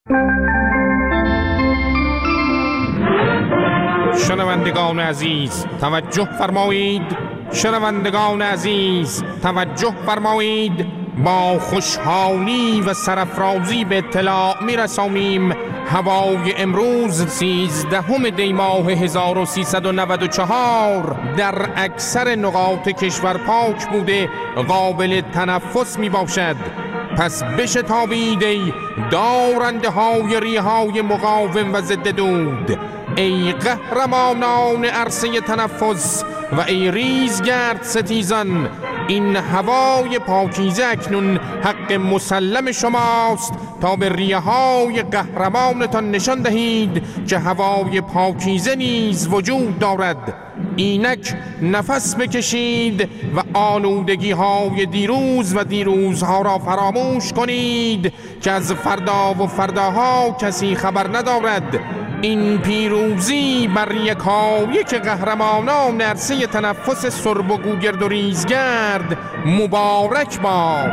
شنوندگان عزیز توجه فرمایید، شنوندگان عزیز توجه فرمایید. با خوشحالی و سرافرازی به اطلاع میرسانیم هوای امروز 13 دی ماه 1394 در اکثر نقاط کشور پاک بوده قابل تنفس می باشد. پس بشتابید ای دارنده های ریه های مقاوم و ضد دود، ای قهرمانان عرصه تنفس و ای ریزگرد ستیزان. این هوای پاکیزه اکنون حق مسلم شماست تا به ریه های قهرمانتان نشان دهید که هوای پاکیزه نیز وجود دارد. اینک نفس بکشید و آلودگی های دیروز و دیروزها را فراموش کنید که از فردا و فرداها کسی خبر ندارد. این پیروزی بر یکایک قهرمانان عرصه تنفس سرب و گوگرد و ریزگرد مبارک باد.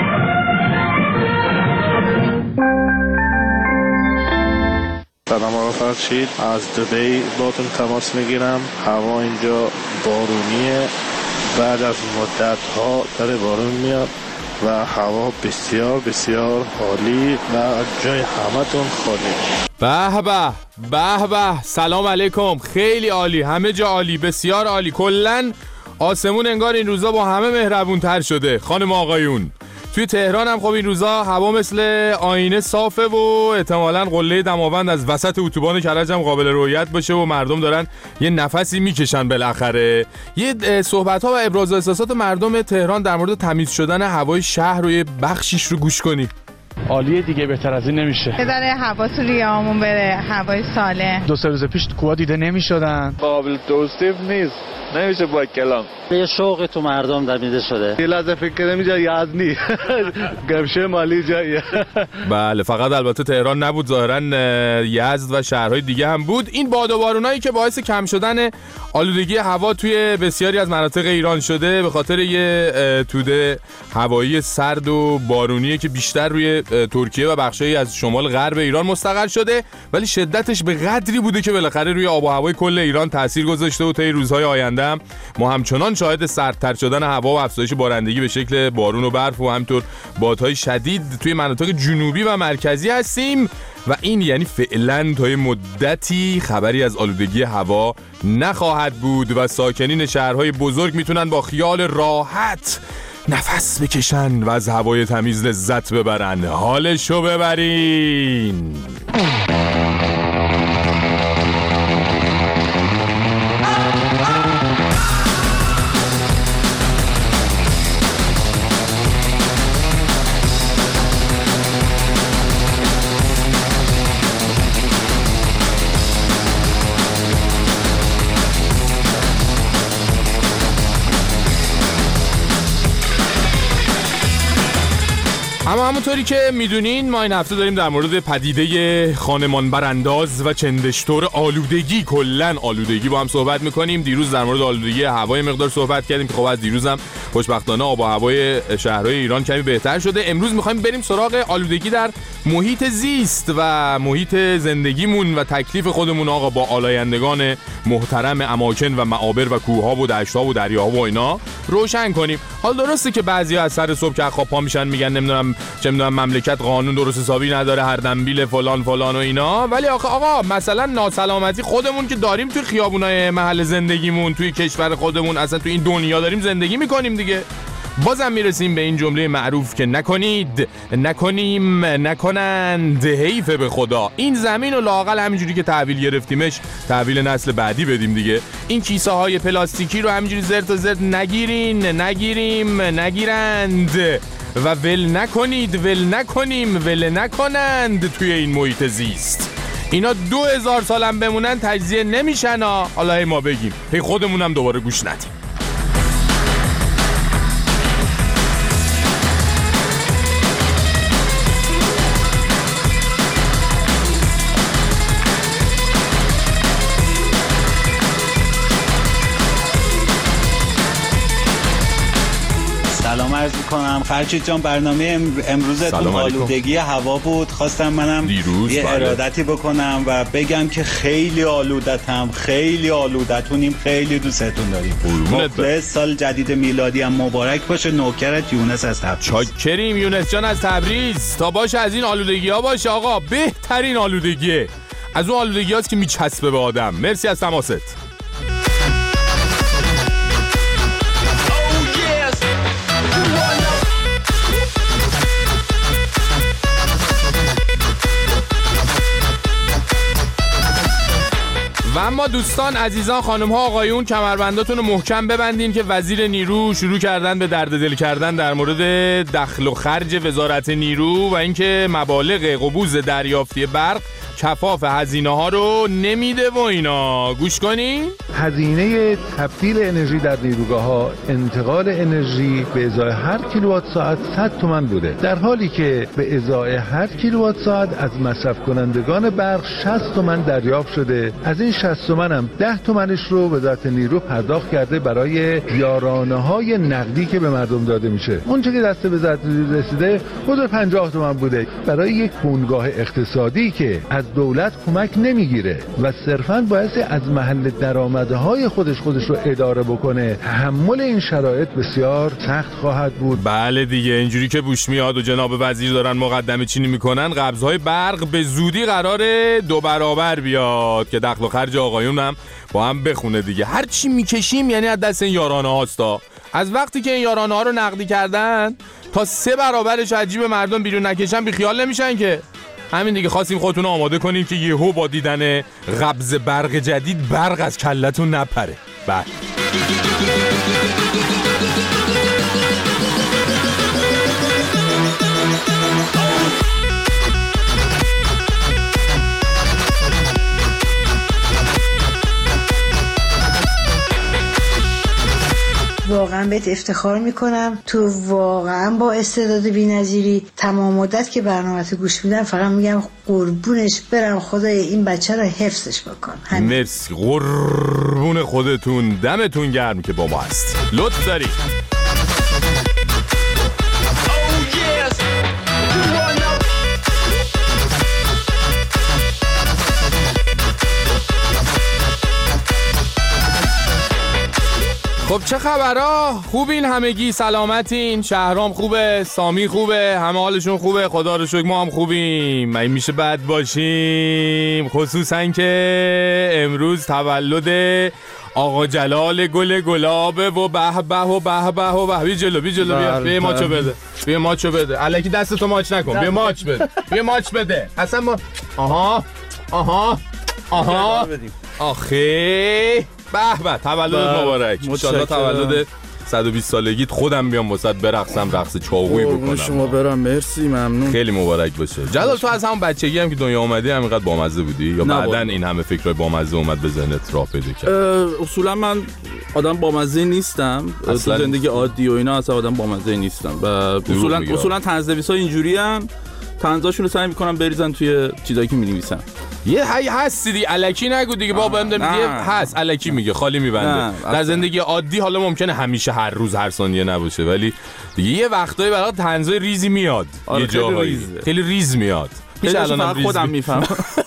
سلام آقا فرشید، از دبی باتون تماس میگیرم. هوا اینجا بارونیه، بعد از مدت ها داره بارون میاد و هوا بسیار بسیار عالی و جای همتون خالی. به به به به، سلام علیکم. خیلی عالی، همه جا عالی، بسیار عالی. کلن آسمون انگار این روزا با همه مهربون تر شده. خانم آقایون توی تهران هم خب این روزا هوا مثل آینه صافه و احتمالاً قله دماوند از وسط اتوبان کرج هم قابل رؤیت باشه و مردم دارن یه نفسی میکشن بالاخره. یه صحبت‌ها و ابراز احساسات مردم تهران در مورد تمیز شدن هوای شهر رو یه بخشیش رو گوش کنید. عالیه دیگه، بهتر از این نمیشه. بذاره هوا تو ریه‌هامون بره، هوای سالم. 2-3 روز پیش کوها دیده نمیشدن. قابل توصیف نیست، نمیشه با کلام. یه شوق تو مردم دمیده شده. یه لحظه فکر کردم اینجا یزدی گمشه مالی جاییه. بله، فقط البته تهران نبود، ظاهرا یزد و شهرهای دیگه هم بود. این باد و بارونایی که باعث کم شدن آلودگی هوا توی بسیاری از مناطق ایران شده به خاطر یه توده هوایی سرد و بارونیه که بیشتر روی ترکیه و بخشایی از شمال غرب ایران مستقر شده، ولی شدتش به قدری بوده که بالاخره روی آب و هوای کل ایران تاثیر گذاشته و طی روزهای آینده هم ما همچنان شاهد سردتر شدن هوا و افزایش بارندگی به شکل بارون و برف و همینطور بادهای شدید توی مناطق جنوبی و مرکزی هستیم و این یعنی فعلا تا مدتی خبری از آلودگی هوا نخواهد بود و ساکنین شهرهای بزرگ میتونن با خیال راحت نفس بکشن و از هوای تمیز لذت ببرن. حالشو ببرین. اما همونطوری که میدونین ما این هفته داریم در مورد پدیده خانمان برانداز و چندشتور آلودگی، کلن آلودگی با هم صحبت میکنیم. دیروز در مورد آلودگی هوای مقدار صحبت کردیم که خب از دیروز هم خوشبختانه آب و هوای شهرهای ایران کمی بهتر شده. امروز میخوایم بریم سراغ آلودگی در محیط زیست و محیط زندگیمون و تکلیف خودمون آقا با آلایندگان محترم اماکن و معابر و کوهها و دشت‌ها و دریاها و اینا روشن کنیم. حال درسته که بعضیا از سر صبح که خواب پا میشن میگن نمیدونم چه میدونم مملکت قانون درست حسابی نداره، هر دنبیل فلان فلان و اینا، ولی آقا مثلا ناسلامتی خودمون که داریم توی خیابونای محل زندگیمون، توی کشور خودمون، اصلا توی این دنیا داریم زندگی میکنیم دیگه. بازم میرسیم به این جمله معروف که نکنید، نکنیم، نکنند، حیف به خدا. این زمین و لااقل همینجوری که تحویل گرفتیمش تحویل نسل بعدی بدیم دیگه. این کیسه های پلاستیکی رو همینجوری زرت و زرت نگیرین، نگیریم، نگیرند و ول نکنید، ول نکنیم، ول نکنند توی این محیط زیست. اینا 2000 سالم بمونن تجزیه نمیشن ها. حالا ما بگیم هی خودمونم دوباره گوش ندیم. سلام عرض میکنم. فرشید جان برنامه امروزتون آلودگی هوا بود، خواستم منم یه ارادتی بکنم و بگم که خیلی آلودتونیم، خیلی دوستتون داریم. مخلص، سال جدید میلادی هم مبارک باشه. نوکرت یونس از تبریز. چاکریم یونس جان از تبریز. تا باشه از این آلودگی ها باشه آقا، بهترین آلودگیه، از اون آلودگی هاست که میچسبه به آدم. مرسی از تماست. و اما دوستان عزیزان خانم ها آقایون کمربنداتون رو محکم ببندین که وزیر نیرو شروع کردن به درد دل کردن در مورد دخل و خرج وزارت نیرو و اینکه مبالغ قبوز دریافتی برق کفاف هزینه ها رو نمیده و اینا. گوش کنین. هزینه تبدیل انرژی در نیروگاه ها انتقال انرژی به ازای هر کیلووات ساعت 100 تومان بوده، در حالی که به ازای هر کیلووات ساعت از مصرف کنندگان برق 60 تومان دریافت شده. از این 60 تومان هم 10 تومنش رو وزارت نیرو پرداخت کرده برای یارانه های نقدی که به مردم داده میشه. اون چه که دست وزارت نیرو رسیده حدود 50 تومان بوده برای یک بنگاه اقتصادی که از دولت کمک نمیگیره و صرفاً باعث از محل درآمدهای خودش رو اداره بکنه. تحمل این شرایط بسیار سخت خواهد بود. بله دیگه، اینجوری که بوش میاد و جناب وزیر دارن مقدمه چینی میکنن، قبضهای برق به زودی قراره 2 برابر بیاد که دخل و خرج آقایون هم با هم بخونه دیگه. هر چی میکشیم یعنی از دست این یارانه هاستا. از وقتی که این یارانه ها رو نقدی کردن تا 3 برابرش عجیب مردم بیرون نکشن بیخیال نمیشن که. همین دیگه، خواستیم خودتون آماده کنیم که یهو با دیدن قبض برق جدید برق از کلتون نپره. بله. واقعا بهت افتخار میکنم، تو واقعا با استعداد بی‌نظیری. تمام مدت که برنامه‌تو گوش میدم فقط میگم قربونش برم، خدای این بچه رو حفظش بکن. مرسی، قربون خودتون، دمتون گرم که با ما هست. لطف داری. خب چه خبرها؟ خوبین همگی؟ سلامتین؟ شهرام خوبه؟ سامی خوبه؟ همه حالشون خوبه؟ خدا رو شکر ما هم خوبیم. این میشه بد باشیم، خصوصا که امروز تولد آقا جلال گل گلابه و به به و به به و به. بی جلو بیا ماچو بده، بیا ماچو بده. الکی دستتو ماچ نکن، بیا ماچ بده، بیا ماچ بده. اصلا ما آها آخه به به. تولدت مبارک، انشالله تولد 120 سالگیت خودم بیام واسط برقصم، رقص چاقویی بکنم. شما برام مرسی، ممنون. خیلی مبارک باشه. جلال تو از همون بچگی هم که دنیا اومدی همینقدر بامزه بودی یا بعدن این همه فکرای بامزه اومد به ذهنت راه پیدا کرد؟ اصولا من آدم بامزه نیستم، تو زندگی عادی و اینا اصلا آدم بامزه نیستم و اصولا طنزنویسا اینجوریان، طنزاشون رو سعی میکنم بریزن توی چیزایی که می‌نویسن. یه هستی دی الکی نگو دیگه بابا، هم میگه هست الکی میگه خالی میبنده. در زندگی عادی حالا ممکنه همیشه هر روز هر ثانیه نباشه، ولی دیگه یه وقتایی برای طنزای ریزی میاد. یه جاهایی خیلی ریز میاد. میشه الانم خودم میفهمم.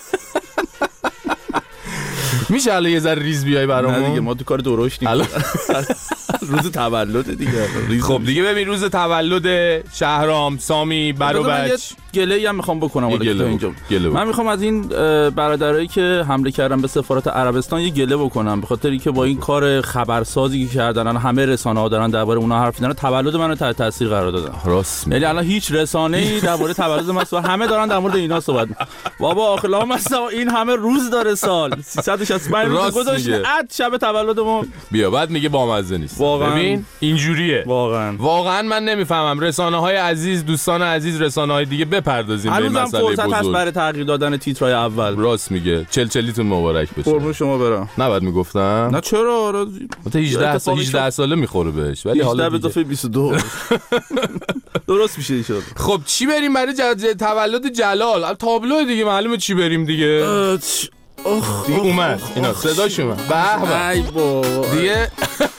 میشه الان یه ذره ریز بیای برامون؟ نه دیگه ما تو کار درشت نیستیم. روز تولد دیگه. خب دیگه ببین روز تولد شهرام، سامی، بچ گله‌ای هم میخوام بکنم حالا که اینجا. من میخوام از این برادرایی که حمله کردن به سفارت عربستان یه گله بکنم، به خاطر اینکه با این کار خبرسازی که کردن همه رسانه‌ها دارن درباره اونها حرف میزنن، تولد منو تحت تاثیر قرار دادن. راست. یعنی الان هیچ رسانه‌ای درباره تولد من همه دارن در مورد اینا صحبت می‌کنن. بابا آخه مثلا این همه روز داره سال 365 روز گذشته، عد شب تولدمون بیا بعد میگه بامزه نیست. ببین اینجوریه واقعا من نمیفهمم. رسانه‌های عزیز، دوستان عزیز، رسانه‌های دیگه بپردازیم به این مسئله بزرگ. هست برای تغییر دادن تیترهای اول. راست میگه. چلیتون مبارک بشه. قربون شما برم. نباید میگفتم؟ نه چرا؟ تا 18 ساله میخوره بهش، ولی حالا به اضافه 22 درست میشه شد. خب چی بریم برای تولد جلال؟ تابلو دیگه معلومه چی بریم دیگه. دیگه اومد اینا صداش اومد. به به ای بابا دیگه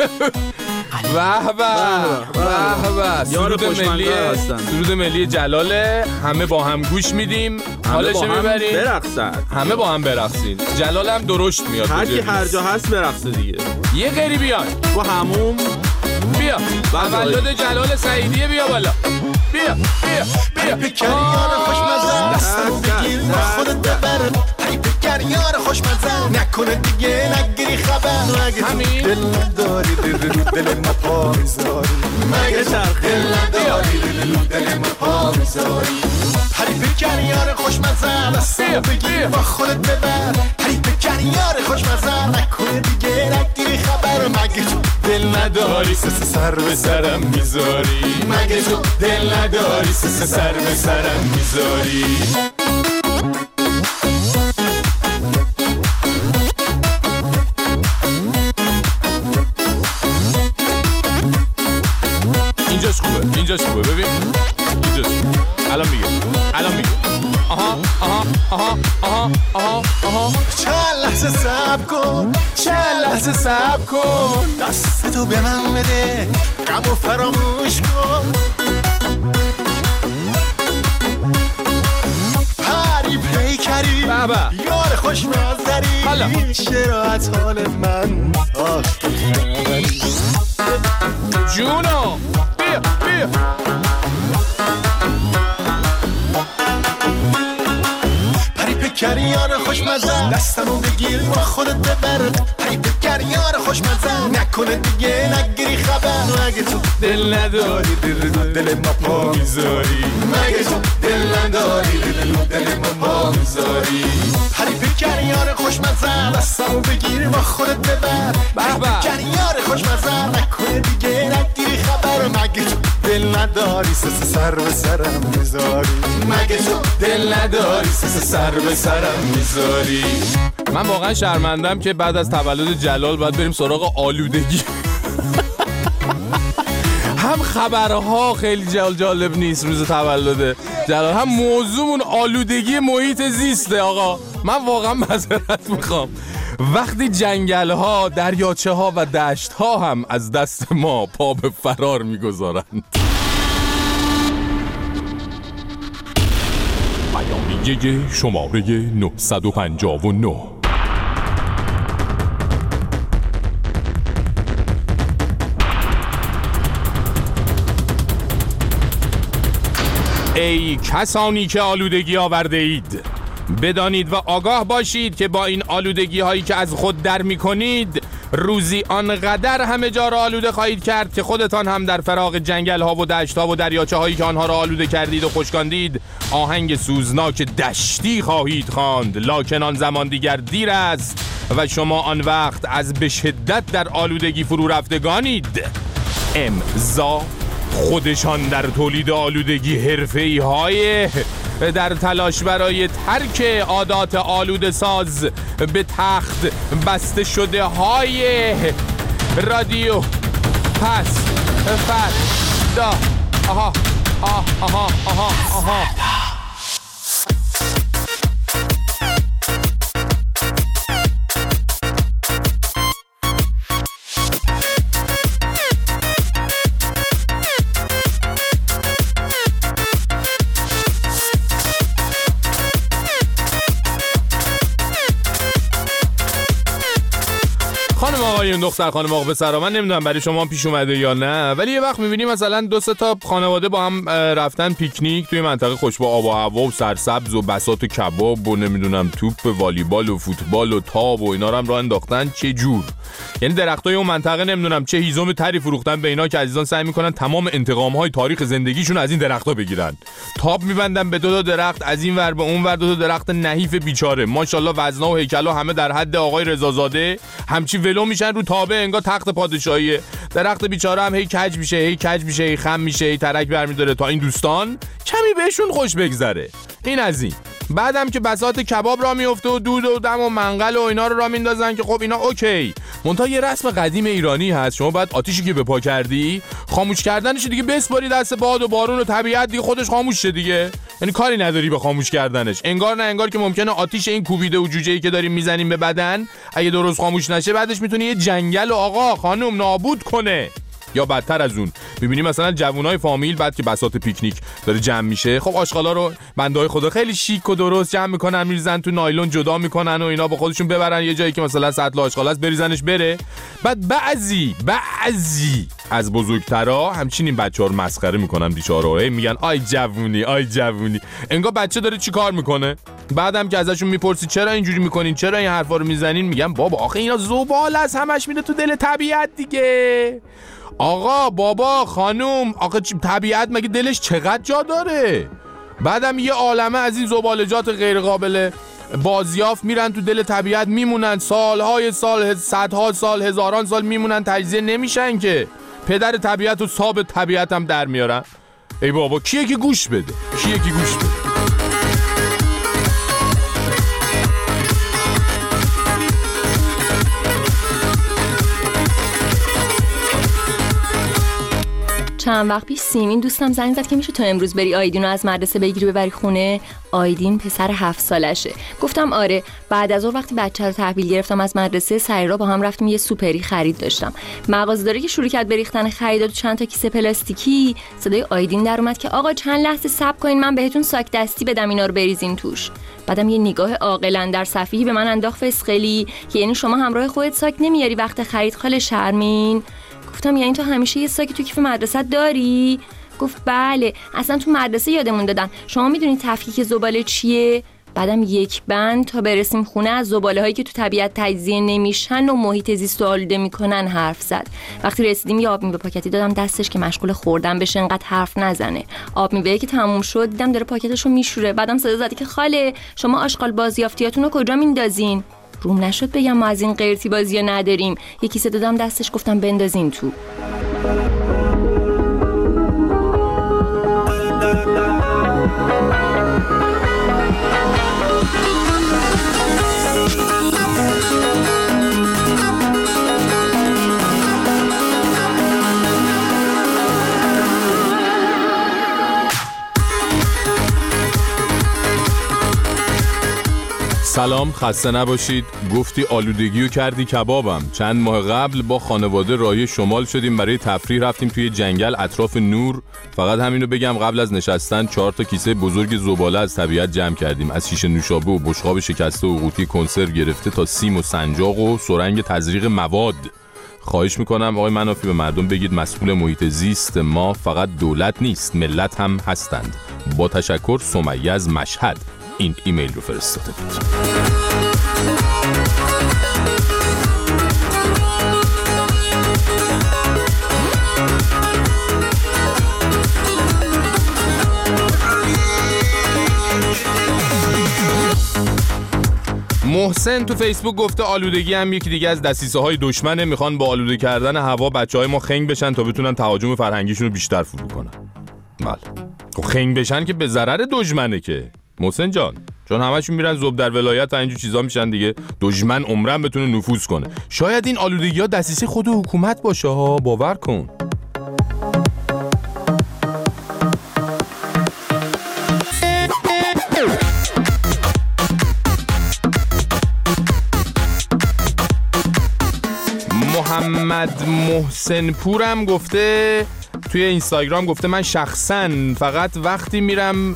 به به سرود ملی جلاله. همه با هم گوش میدیم، حالش میبریم، همه با هم برقصین. جلال هم درشت میاد، هر کی هر جا هست برقصه دیگه. یه غیری بیاد با هموم بیا تولد جلال سعیدیه، بیا بالا بیا پیکریان خوشمزه دستم بگیر با خودت ببر. پیکریان خوشمزه نکنه دیگه نگیری خبر. همین دل نداری دل ما پا میذاری. مگه دل نداری دل ما پا میذاری. هری پیکریان خوشمزه دستم بگیر با خودت ببر. هری پیکریان خوشمزه نکنه دیگه نگیری خبر. مگه تو دل نداری سر به سرم میذاری. مگه تو دل نداری سر به سرم میذاری. اینجاش خوبه ببین اینجاش. الان میگه آها چند لحظه صبر کن دستتو به من بده غمو فراموش کن. پری پیکری یار خوشمزدری چرا از حال من آخری جونو بیا پری پیکریان خوشمزه دستمو بگیر با خودت ببر. پری پیکریان خوشمزه نکنه دیگه نگیری خبر. مگه تو دل نداری دل ما پا میذاری. مگه تو دل نداری دل ما پا میذاری. پری پیکریان خوشمزه دستمو بگیر با خودت ببر. پری پیکریان خوشمزه نکنه دیگه نگیری خبر. مگه تو دل نداری سر به سرم میذاری. مگه تو دل نداری سر به سرم میذاری. من واقعا شرمندم که بعد از تولد جلال باید بریم سراغ آلودگی. هم خبرها خیلی جالب نیست روز تولد جلال، هم موضوعمون آلودگی محیط زیسته. آقا من واقعا معذرت میخوام وقتی جنگل ها، دریاچه ها و دشت ها هم از دست ما پا به فرار میگذارند. بیانیه شماره 959. ای کسانی که آلودگی آورده اید، بدانید و آگاه باشید که با این آلودگی هایی که از خود در می کنید روزی آنقدر همه جا را آلوده خواهید کرد که خودتان هم در فراغ جنگل ها و دشت ها و دریاچه هایی که آنها را آلوده کردید و خشکاندید آهنگ سوزناک دشتی خواهید خواند. لکن آن زمان دیگر دیر است و شما آن وقت از به شدت در آلودگی فرو رفتگانید. امضا خودشان در تولید آلودگی حرفه‌ای های در تلاش برای ترک عادات آلوده ساز به تخت بسته شده های رادیو پس فردا. آها خانم آقایون، دختر خانم آقا پسرا، من نمیدونم برای شما پیش اومده یا نه، ولی یه وقت میبینیم مثلا 2-3 تا خانواده با هم رفتن پیکنیک توی منطقه خوش با آب و هوا و سرسبز و بساط و کباب و نمیدونم توپ والیبال و فوتبال و تاب و اینا رو هم راه انداختن. چه جور، یعنی درختای اون منطقه نمیدونم چه هیزم تری فروختن به اینا که عزیزان سعی میکنن تمام انتقام‌های تاریخ زندگیشون از این درختا بگیرن. تاب میبندن به 2 درخت، از این ور به اون ور 2 درخت نحیف بیچاره، ماشاءالله وزنا و هیکلا همه در حد آقای رضازاده، همچی ولو میشن رو تابه انگار تخت پادشاهیه. درخت بیچاره هم هی کج میشه هی خم میشه هی ترک برمیداره تا این دوستان کمی بهشون خوش بگذره. این از این. بعدم که بساط کباب را میفته و دود و دم و منقل و اینا رو را میندازن که خب اینا اوکی. منتها یه رسم قدیم ایرانی هست، شما باید آتیشی که بپا کردی خاموش کردنش دیگه بسپاری دست باد و بارون و طبیعت دیگه خودش خاموش شه دیگه. یعنی کاری نداری به خاموش کردنش. انگار نه انگار که ممکنه آتیش این کوبیده و جوجه‌ای که داریم میزنیم به بدن اگه درست خاموش نشه بعدش میتونه یه جنگل آقا خانم نابود کنه. یا بدتر از اون میبینی مثلا جوونای فامیل بعد که بساط پیکنیک داره جمع میشه، خب آشغالا رو بندهای خدا خیلی شیک و درست جمع میکنن میریزن تو نایلون جدا میکنن و اینا با خودشون ببرن یه جایی که مثلا سطل آشغال است بریزنش بره. بعد بعضی از بزرگترا همچین این بچه‌ها رو مسخره میکنن بیچاره‌ها، میگن آی جوونی. انگار بچه داره چی کار میکنه. بعدم که ازشون میپرسی چرا اینجوری میکنین، چرا این حرفا رو میزنین، میگن بابا آخه اینا زباله است، همش میره تو دل طبیعت دیگه. آقا بابا خانوم آقا طبیعت مگه دلش چقدر جا داره؟ بعدم یه عالمه از این زبالجات غیر قابل بازیافت میرن تو دل طبیعت میمونن، سالهای سال، صدها سال، هزاران سال میمونن، تجزیه نمیشن که پدر طبیعت و صاحب طبیعت هم در میارن. ای بابا کیه که گوش بده؟ چند وقت پیش سیمین دوستم زنگ زد که میشه تو امروز بری آیدین رو از مدرسه بگیری ببری خونه. آیدین پسر 7 سالشه. گفتم آره. بعد از اون وقتی بچه رو تحویل گرفتم از مدرسه سری را با هم رفتیم یه سوپری خرید داشتم. مغازه‌داری که شروع کرد بریختن خریدات چند تا کیسه پلاستیکی، صدای آیدین در اومد که آقا چند لحظه صبر کنین من بهتون ساک دستی بدم اینا رو بریزین توش. بعدم یه نگاه عاقلانه در صفیحی به من انداخت فسقلی که یعنی شما همراه خودت ساک نمیاری وقت خرید خاله شرمین. گفتم یعنی تو همیشه یه ساکی تو کیف مدرسه داری؟ گفت بله اصلا تو مدرسه یادمون دادن. شما میدونی تفکیک زباله چیه؟ بعدم یک بند تا برسیم خونه از زباله هایی که تو طبیعت تجزیه نمیشن و محیط زیست رو آلوده میکنن حرف زد. وقتی رسیدیم یه آب میوه پاکتی دادم دستش که مشغول خوردن بشه انقدر حرف نزنه. آب میوه که تموم شد دیدم داره پاکتشو میشوره. بعدم صدا زد که خاله شما آشغال بازیافتیاتون رو کجا میندازین؟ روم نشد بگم ما از این قرتی بازی نداریم. یه کیسه دادم دستش گفتم بندازین تو. سلام، خسته نباشید. گفتی آلودگیو کردی کبابم. چند ماه قبل با خانواده راهی شمال شدیم برای تفریح، رفتیم توی جنگل اطراف نور. فقط همینو بگم قبل از نشستن 4 تا کیسه بزرگ زباله از طبیعت جمع کردیم، از شیشه نوشابه و بشقاب شکسته و قوطی کنسرو گرفته تا سیم و سنجاق و سرنگ تزریق مواد. خواهش میکنم آقای منافی به مردم بگید مسئول محیط زیست ما فقط دولت نیست، ملت هم هستند. با تشکر، سمیه از مشهد این ایمیل رو فرستاده بود. محسن تو فیسبوک گفته آلودگی هم یکی دیگه از دسیسه های دشمنه، میخوان با آلوده کردن هوا بچهای ما خنگ بشن تا بتونن تهاجم فرهنگیشون رو بیشتر فرو کنن. بله خب خنگ بشن که به ضرر دشمنه که محسن جان، چون همشون میرن زوب در ولایت و اینجور چیزا میشن دیگه، دشمن عمرن بتونه نفوذ کنه. شاید این آلودگی ها دسیسه خود حکومت باشه ها، باور کن. محمد محسن پورم گفته توی اینستاگرام، گفته من شخصا فقط وقتی میرم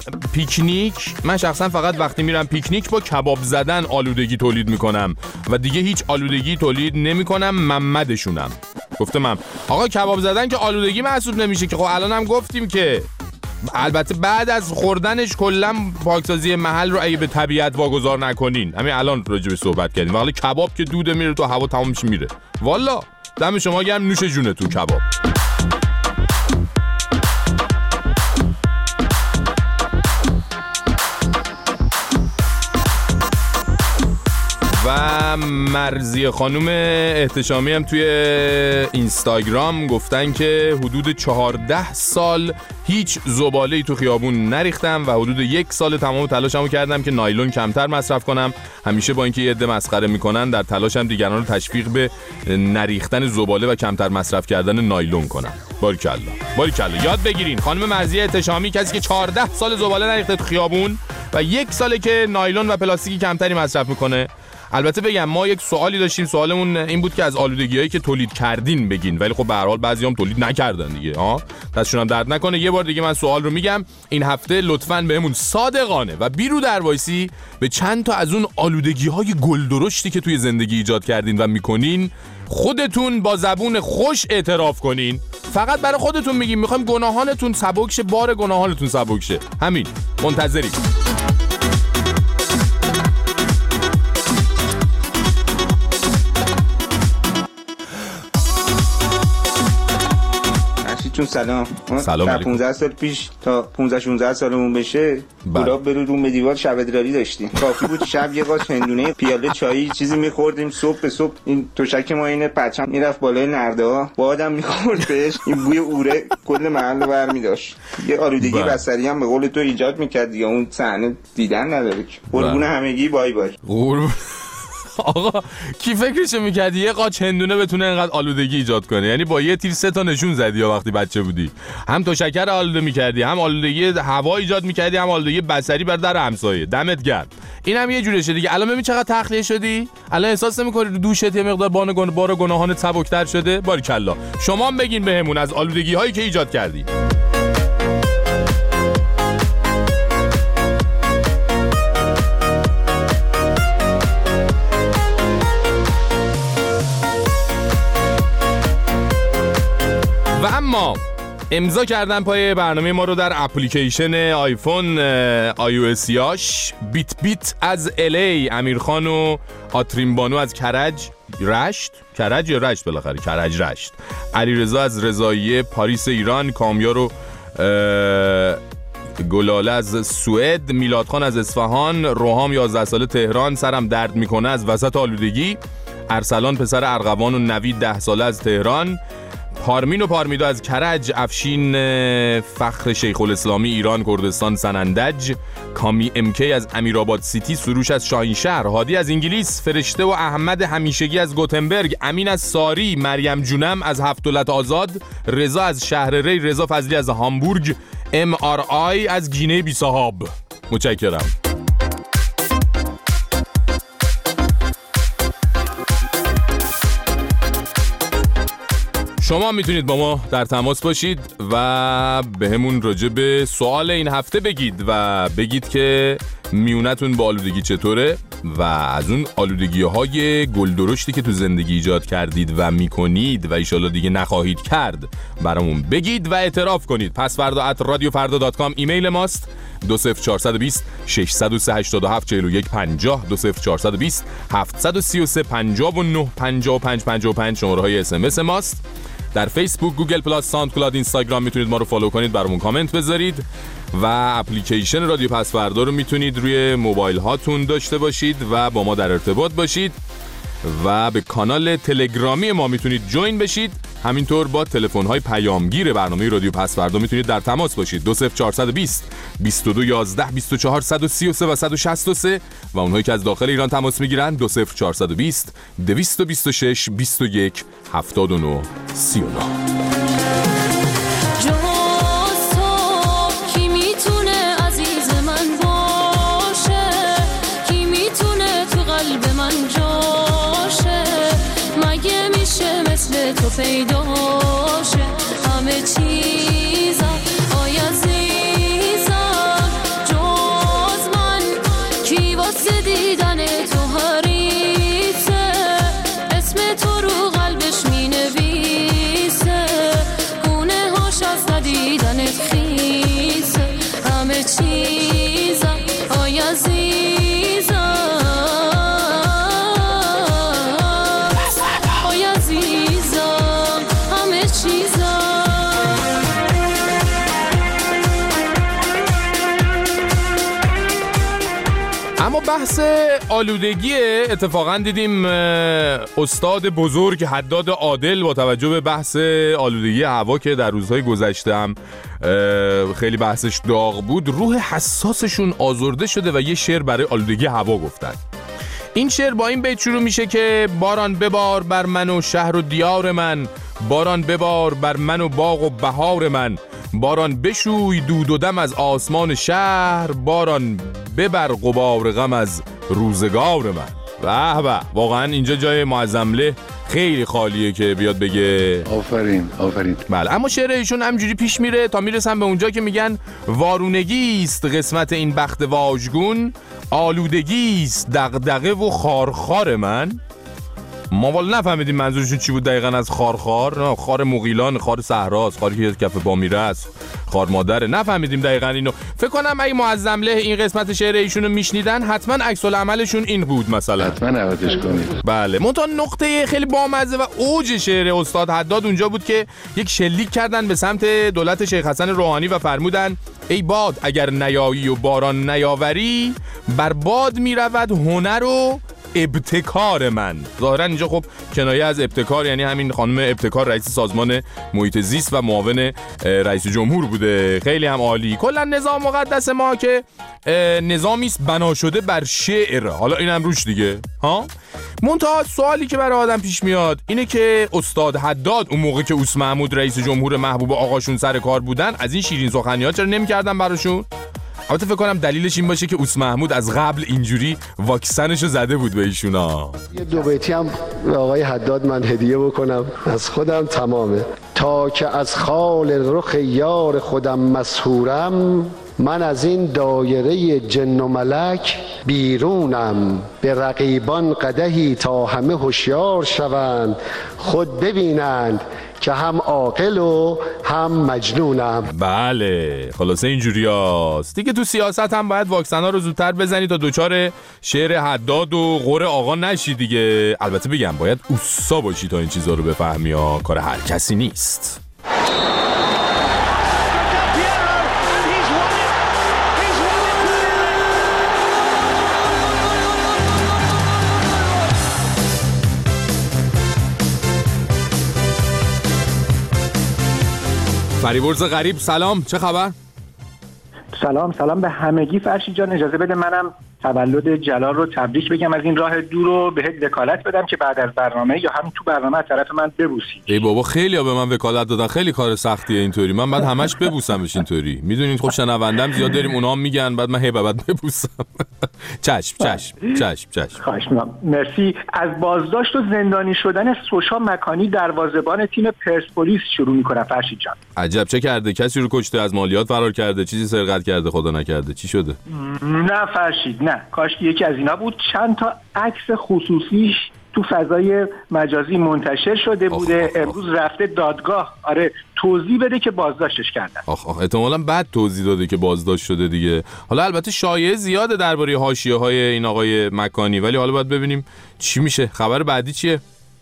پیکنیک با کباب زدن آلودگی تولید میکنم و دیگه هیچ آلودگی تولید نمیکنم. محمدشونم گفته من آقا کباب زدن که آلودگی محسوب نمیشه که، خب الان هم گفتیم که البته بعد از خوردنش کلا پاکسازی محل رو اگه به طبیعت واگذار نکنین، همین الان راجع به صحبت کردیم، ولی کباب که دوده میره تو هوا تمامش میره. والا دم شما گرم، نوش جونه تو کباب. و و مرضیه خانوم احتشامی هم توی اینستاگرام گفتن که حدود 14 سال هیچ زباله‌ای تو خیابون نریختم و حدود 1 سال تمام تلاشمو کردم که نایلون کمتر مصرف کنم. همیشه با اینکه یه عده مسخره میکنن در تلاشم دیگران رو تشویق به نریختن زباله و کمتر مصرف کردن نایلون کنم. باریکلا یاد بگیرین. خانم مرضیه احتشامی کسی که 14 سال زباله نریخته تو خیابون و 1 ساله که نایلون و پلاستیکی کمتری مصرف میکنه. البته بگم ما یک سوالی داشتیم، سوالمون این بود که از آلودگی‌هایی که تولید کردین بگین، ولی خب به هر حال بعضیام تولید نکردن دیگه، دستشون هم درد نکنه. یه بار دیگه من سوال رو میگم، این هفته لطفاً بهمون صادقانه و بی رو دروایسی به چند تا از اون آلودگی‌های گلدرشتی که توی زندگی ایجاد کردین و میکنین خودتون با زبون خوش اعتراف کنین. فقط برای خودتون میگیم، میخوایم گناهانتون سبک شه، بار گناهانتون سبک شه. همین، منتظریم. چون سلام تا 15 سال پیش تا 15-16 سالمون بشه گلاب برو رو دیوار شب ادراری داشتیم. کافی بود شب یه قاچ هندونه پیاله چایی چیزی می‌خوردیم، صبح به صبح این تشک ما اینه پرچم میرفت بالای نرده‌ها، با آدم می‌خورد بهش، این بوی اوره کل محل رو برمی‌داشت. یه آلودگی بصری هم به قول تو ایجاد می‌کرد دیگه. اون صحنه دیدن نداره. قربون همگی، بای بای. آقا کی فکرشو میکردی یه قاچ هندونه بتونه اینقدر آلودگی ایجاد کنه؟ یعنی با یه تیر 3 تا نشون زدی یا وقتی بچه بودی. هم تو شکر آلوده میکردی، هم آلودگی هوا ایجاد میکردی، هم آلودگی بصری بر در همسایه. دمت گرم. اینم یه جورشه دیگه. الان ببین چقدر تخلیه شدی؟ الان احساس نمی‌کنی دوشت یه مقدار بار گناهانت سبک‌تر شده؟ باریکلا. شما هم بگین بهمون از آلودگی‌هایی که ایجاد کردی. و اما امضا کردن پای برنامه ما رو در اپلیکیشن آیفون iOS یاش بیت از الی امیرخان و آترین بانو از کرج رشت علیرضا از رضاییه پاریس ایران، کامیار و گلاله از سوئد، میلادخان از اصفهان، روحام 11 ساله تهران سرم درد میکنه از وسط آلودگی، ارسلان پسر ارغوان و نوید 10 ساله از تهران، پارمین و پارمیدا از کرج، افشین فخر شیخ الاسلامی ایران کردستان سنندج، کامی امکی از امیرآباد سیتی، سروش از شاهینشهر، هادی از انگلیس، فرشته و احمد همیشگی از گوتنبرگ، امین از ساری، مریم جونم از هفت‌دولت آزاد، رضا از شهر ری، رضا فضلی از هامبورگ، MRI از گینه بی صاحب. متشکرم. شما میتونید با ما در تماس باشید و به همون راجع به سوال این هفته بگید و بگید که میونتون با آلودگی چطوره و از اون آلودگی‌های گلدرشتی که تو زندگی ایجاد کردید و میکنید و ایشالله دیگه نخواهید کرد برامون بگید و اعتراف کنید. پسوردا @radiofarda.com ایمیل ماست. 20420 603 87 41 50 20420 733 59 55 55 شماره های SMS ماست. در فیسبوک، گوگل پلاس، ساوند کلاود، اینستاگرام میتونید ما رو فالو کنید، برامون کامنت بذارید و اپلیکیشن رادیو پسوردا رو میتونید روی موبایل هاتون داشته باشید و با ما در ارتباط باشید و به کانال تلگرامی ما میتونید جوین بشید. همینطور با تلفن‌های پیامگیر برنامه رادیو پسوردا میتونید در تماس باشید. 20420 2211 24 133 و 163 و اونهایی که از داخل ایران تماس میگیرن 20420 226 21 79 39. تو پیدا شه همه چیزم آی عزیزم جز من کی واسه دیدن تو حریصه اسم تو رو قلبش می نویسه گونه هاش از ندیدنت خیسه همه چیزم آی عزیزم اما بحث آلودگی، اتفاقا دیدیم استاد بزرگ حداد عادل با توجه به بحث آلودگی هوا که در روزهای گذشته هم خیلی بحثش داغ بود، روح حساسشون آزرده شده و یه شعر برای آلودگی هوا گفتن. این شعر با این بیت شروع میشه که باران ببار بر من و شهر و دیار من، باران ببار بر من و باغ و بهار من، باران بشوی دود و دم از آسمان شهر، باران ببر غبار غم از روزگار من. به به، واقعا اینجا جای معظمله خیلی خالیه که بیاد بگه آفرین آفرین. بله، اما شعر ایشون همجوری پیش میره تا میرسن به اونجا که میگن وارونگی است قسمت این بخت واژگون، آلودگی است دغدغه و خارخار من. ما والا نفهمیدیم منظورشون چی بود دقیقاً از خارخار. خار مغیلان، خار صحراست، خاری که کف پا میره است، خار مادره. نفهمیدیم دقیقاً اینو. فکر کنم اگه معظمله این قسمت شعر ایشونو میشنیدن حتما عکس العملشون این بود مثلا. حتما عوضش کنید. بله، منتها نقطه خیلی بامزه و اوج شعر استاد حداد اونجا بود که یک شلیک کردن به سمت دولت شیخ حسن روحانی و فرمودن ای باد اگر نیایی و باران نیاوری، بر باد میرود هنر و ابتکار من. ظاهرا اینجا خب کنایه از ابتکار یعنی همین خانم ابتکار رئیس سازمان محیط زیست و معاون رئیس جمهور بوده. خیلی هم عالی. کلا نظام مقدس ما که نظامی است بنا شده بر شعر، حالا اینم روش دیگه ها. منتها سوالی که برای آدم پیش میاد اینه که استاد حداد اون موقع که اوس محمود رئیس جمهور محبوب آقاشون سر کار بودن از این شیرین سخنی‌ها چرا نمی‌کردن براشون؟ البته فکر کنم دلیلش این باشه که اوس محمود از قبل اینجوری واکسنشو زده بود به ایشونا. یه دو بیتی هم به آقای حداد من هدیه بکنم از خودم تمامه. تا که از خال رخ یار خودم مسحورم، من از این دایره جن و ملک بیرونم. به رقیبان قدحی تا همه هوشیار شوند، خود ببینند که هم عاقل و هم مجنونم. بله خلاصه اینجوری هست دیگه. تو سیاست هم باید واکسن ها رو زودتر بزنی تا دوچار شعر حداد و غور آقا نشی دیگه. البته بگم باید اوسا باشی تا این چیزا رو بفهمی ها، کار هر کسی نیست. فریبرز غریب سلام، چه خبر؟ سلام به همگی. فرشید جان اجازه بده منم تولد جلال رو تبریک بگم، از این راه دور رو بهت وکالت بدم که بعد از برنامه یا همین تو برنامه از طرف من ببوسی. ای بابا خیلی ها به من وکالت دادن، خیلی کار سختیه اینطوری. من بعد همش ببوسمش اینطوری. میدونید خب شنوندم زیاد داریم، اونا هم میگن بعد من بعد ببوسم. چشم. خواهش می‌کنم. مرسی. از بازداشت و زندانی شدن سوشا مکانی دروازه‌بان تیم پرسپولیس شروع می‌کنم فرشید جان. عجب، چه کرده؟ کسی رو کشته، از مالیات فرار کرده، چیزی سرقت کرده، خدا نکرده؟ چی شده؟ نه فرشید نه، کاش که یکی از اینا بود. چند تا عکس خصوصیش تو فضای مجازی منتشر شده بوده. امروز رفته دادگاه آره توضیح بده که بازداشتش کردن. احتمالاً بعد توضیح داده که بازداشت شده دیگه. حالا البته شایعه زیاده درباره حاشیه‌های این آقای مکانی، ولی حالا باید ببینیم چی میشه. خبر بعدی چیه؟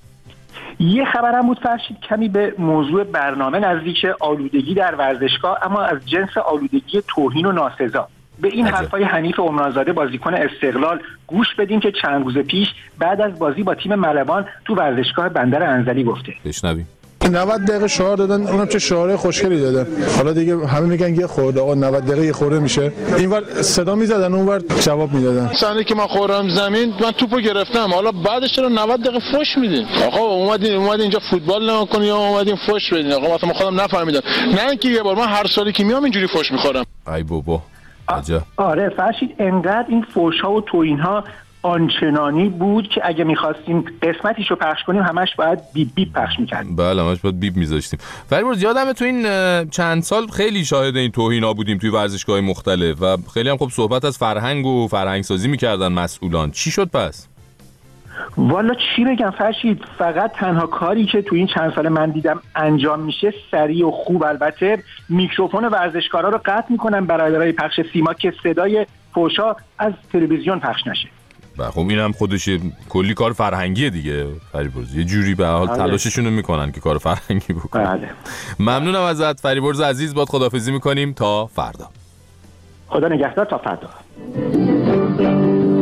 یه خبرم بود فرشید کمی به موضوع برنامه نزدیک، آلودگی در ورزشگاه اما از جنس آلودگی توهین و ناسزا. به این حرفای حنیف عمرانزاده بازیکن استقلال گوش بدین که چند روز پیش بعد از بازی با تیم ملوان تو ورزشگاه بندر انزلی گفته. بشنویم. 90 دقیقه شعار دادن، اونم چه شعار خوشگلی دادن. حالا دیگه همه میگن یه خورده، آقا 90 دقیقه یه خورده میشه. اینور صدا میزدن اونور جواب میدادن. صحنه که من خوردم زمین، من توپو گرفتم، حالا بعدش چرا 90 دقیقه فوش میدین؟ آقا اومدین اینجا فوتبال نکنین یا اومدین فوش بدین؟ آقا مثلا خودم نفهمیدم. نه اینکه یه بار من هر سالی که میام اینجوری فوش میخورم. ای بابا. عجب. آره فرشید انقدر این فوش‌ها و توهین‌ها آنچنانی بود که اگه می‌خواستیم قسمتیشو پخش کنیم همش باید بیپ بیپ پخش می‌کردیم. بله همش باید بیپ می‌ذاشتیم. فریبرز یادمه تو این چند سال خیلی شاهد این توهینا بودیم توی ورزشگاه‌های مختلف و خیلی هم خب صحبت از فرهنگ و فرهنگسازی می‌کردن مسئولان. چی شد پس؟ والا چی بگم فرشید، فقط تنها کاری که تو این چند سال من دیدم انجام میشه سریع و خوب، البته میکروفون ورزشکارا رو قطع میکنن برای پخش سیما که صدای فوشا از تلویزیون پخش نشه. خب اینم خودش کلی کار فرهنگیه دیگه فریبرز، یه جوری به حال تلاششون رو میکنن که کار فرهنگی بکنن. بله. ممنونم ازت فریبرز عزیز، باد خداحافظی میکنیم تا فردا. خدا نگهدار تا فردا.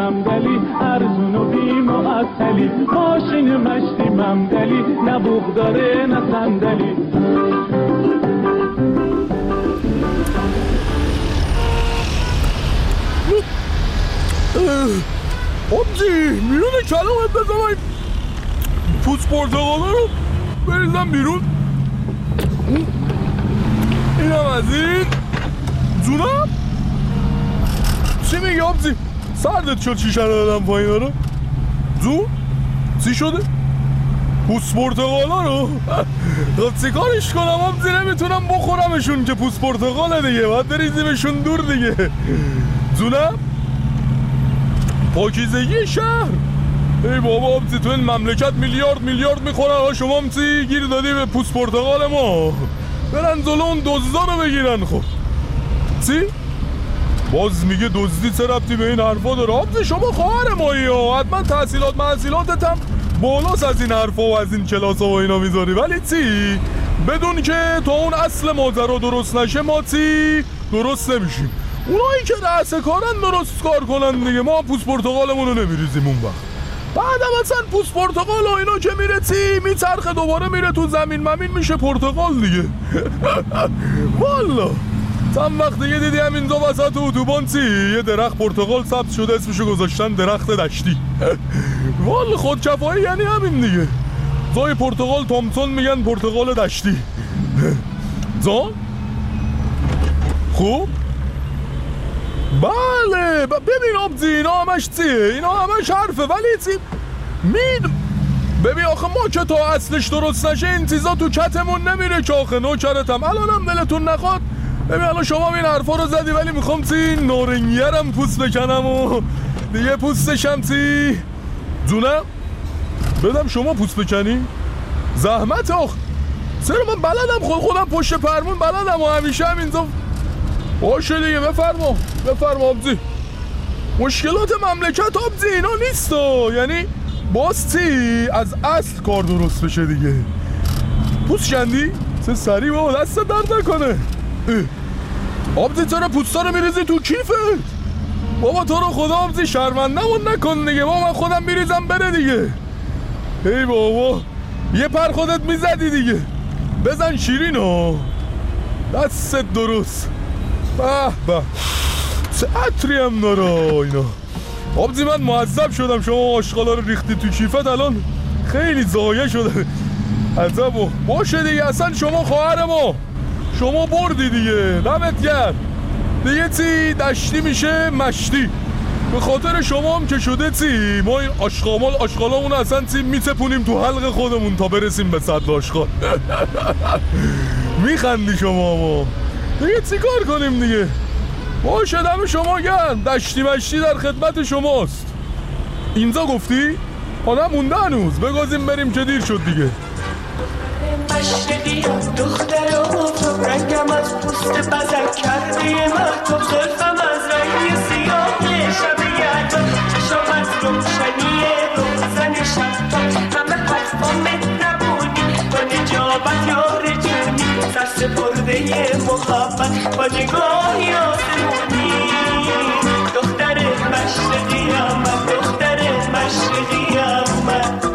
صندلی ارزون و بی معطلی ماشین مشتی ممدلی نه بوق داره نه صندلی. آبجی میرون کلامت بزنم پوست پرتقاله رو بریزم بیرون. اینم از این جونم. چی میگی آبجی؟ سردت شد شیشه رو دادم پایین رو جون؟ چی شده؟ پوست پرتقاله رو؟ خب چی کارش کنم آبجی؟ نمیتونم بخورمشون که پوست پرتقاله دیگه، باید بریزیمشون دور دیگه. جونم؟ پاکیزگی شهر. ای بابا آبجی تو این مملکت میلیارد میخورن، ها شما هم چی گیر دادی به پوست پرتقال ما؟ برن جلو اون دزدا رو بگیرن. خب چی؟ باز میگه دزدی چه ربطی به این حرفا داره؟ آبجی شما خواهر مایی ها، حتما محصولاتت هم بالاست از این حرفا و از این کلاسا و اینا میذاری، ولی چی؟ بدون که تا اون اصل ماجرا درست نشه ما چی؟ درست نمیشیم. اونایی که رأس کارن درست کار کنن دیگه، ما پوست پرتقالمون رو نمیریزیم اون وقت. بعدم اصلا پوست پرتقال و اینا که میره چی؟ میچرخه دوباره میره تو زمین میشه پرتقال دیگه. والا چند وقت دیگه دیدی همینجا وسط اتوبان چی؟ یه درخت پرتقال ثبت شده اسمشو گذاشتن درخت دشتی. والا خودکفایی یعنی همین دیگه، جای پرتقال تامسون میگن پرتقال دشتی. جان؟ خوب؟ بله ببین آبجی اینا همش چیه؟ اینا همش حرفه ولی چی؟ ببین آخه ما که تا اصلش درست نشه این چیزا تو کتمون نمیره که آخه نوکرتم. الانم دلتون نخواد ببین الان شما این حرفا رو زدی ولی میخوام چی؟ نارنگیرم پوست بکنم و دیگه پوستشم چی؟ جونم؟ بدم شما پوست بکنی؟ زحمت آخ چرا من بلدم خودم پشت فرمون بلدم و همیشه همینجا باشه دیگه. بفرما آبجی. مشکلات مملکت آبجی اینا نیست یعنی باز چی؟ از اصل کار درست بشه دیگه. پوست کندی؟ چه سری بابا دست درد نکنه. آبجی چرا پوستا رو میریزی تو کیفت؟ بابا تو رو خدا آبجی شرمنده‌مون نکن دیگه، بابا من خودم میریزم بره دیگه. ای بابا یه پر خودت میزدی دیگه، بزن شیرین ها دستت درست. به چه عطری هم داره اینا. آبجی من معذب شدم شما آشغالا رو ریختی تو کیفت، الان خیلی ضایع شده. عجبو باشه دیگه، اصلا شما خواهر ما، شما بردی دیگه، دمت گرم دیگه. چی دشتی میشه مشتی، به خاطر شما هم که شده چی ما این آشغالامون اصلا چی میتپونیم تو حلق خودمون تا برسیم به صد آشغال. میخندی شما ما دیگه، چی کار کنیم دیگه؟ باشه دم شما گرم، دشتی مشتی در خدمت شماست. اینجا گفتی؟ حالا مونده هنوز، بگازیم بریم که دیر شد دیگه. مشتی دختر و رنگم از پوست بزن کرده محتوب زلفم از رنگ سیاه شبیت چشم از روشنی روزن شب همه حرفامت نبودی با نجابت یار جونی سرس برده محبت با نگاهی آسمونی. دختر مشرقیم من، دختر مشرقیم من.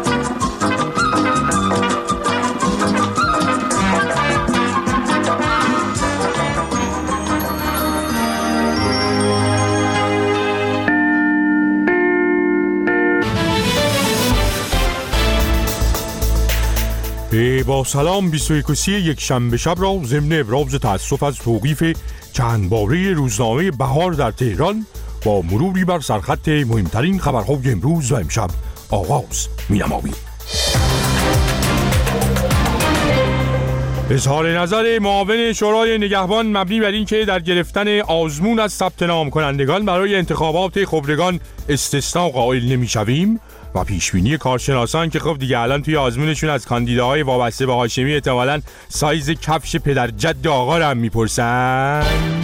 با سلام 21 یک شنبه شب را ضمن ابراز تأسف از توقیف چند باره روزنامه بهار در تهران با مروری بر سرخط مهمترین خبرهای امروز و امشب آغاز می‌نماییم. اظهار نظر معاون شورای نگهبان مبنی بر اینکه در گرفتن آزمون از ثبت نام کنندگان برای انتخابات خبرگان استثناء قائل نمی‌شویم و پیشبینی کارشناسان که خب دیگه الان توی آزمونشون از کاندیداهای وابسته به هاشمی احتمالاً سایز کفش پدر جد آقا رو هم میپرسن.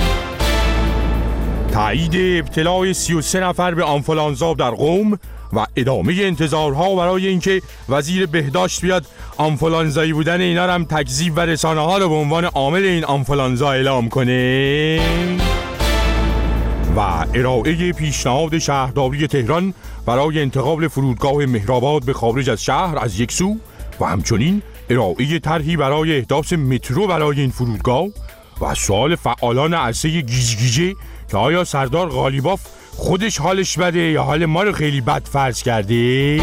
تایید ابتلای 33 نفر به آنفولانزا در قم و ادامه انتظارها برای اینکه وزیر بهداشت بیاد آنفولانزایی بودن اینا رو هم تکذیب و رسانه‌ها رو به عنوان عامل این آنفولانزا اعلام کنه. و ارائه پیشنهاد شهرداری تهران برای انتقال فرودگاه مهرآباد به خارج از شهر از یک سو و همچنین ارائه طرحی برای احداث مترو برای این فرودگاه و سوال فعالان عرصه گیجگیجه که آیا سردار قالیباف خودش حالش بده یا حال ما رو خیلی بد فرض کرده؟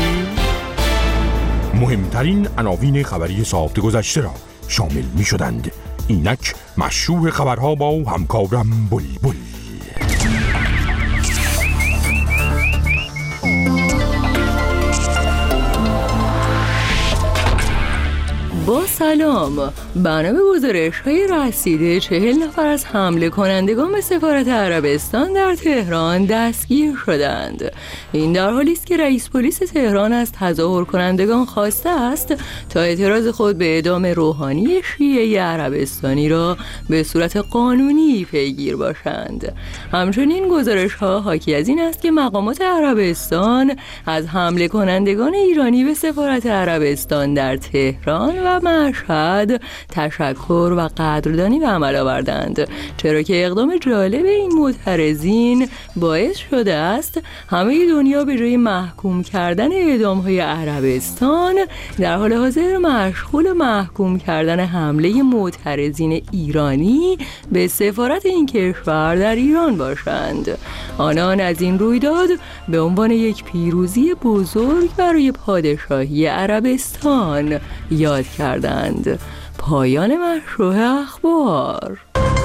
مهمترین عناوین خبری ساعت گذشته را شامل می شدند. اینک مشروع خبرها با همکارم بلبل. با سلام. بنا به گزارش‌های رسیده 40 نفر از حمله کنندگان به سفارت عربستان در تهران دستگیر شدند. این در حالی است که رئیس پلیس تهران از تظاهر کنندگان خواسته است تا اعتراض خود به اعدام روحانی شیعه عربستانی را به صورت قانونی پیگیر باشند. همچنین گزارش‌ها حاکی از این است که مقامات عربستان از حمله کنندگان ایرانی به سفارت عربستان در تهران و مشهد تشکر و قدردانی به عمل آوردند، چرا که اقدام جالب این معترضین باعث شده است همه دنیا به جای محکوم کردن اعدام‌های عربستان در حال حاضر مشغول محکوم کردن حمله معترضین ایرانی به سفارت این کشور در ایران باشند. آنان از این رویداد به عنوان یک پیروزی بزرگ برای پادشاهی عربستان یاد کردند. پایان مشروع اخبار.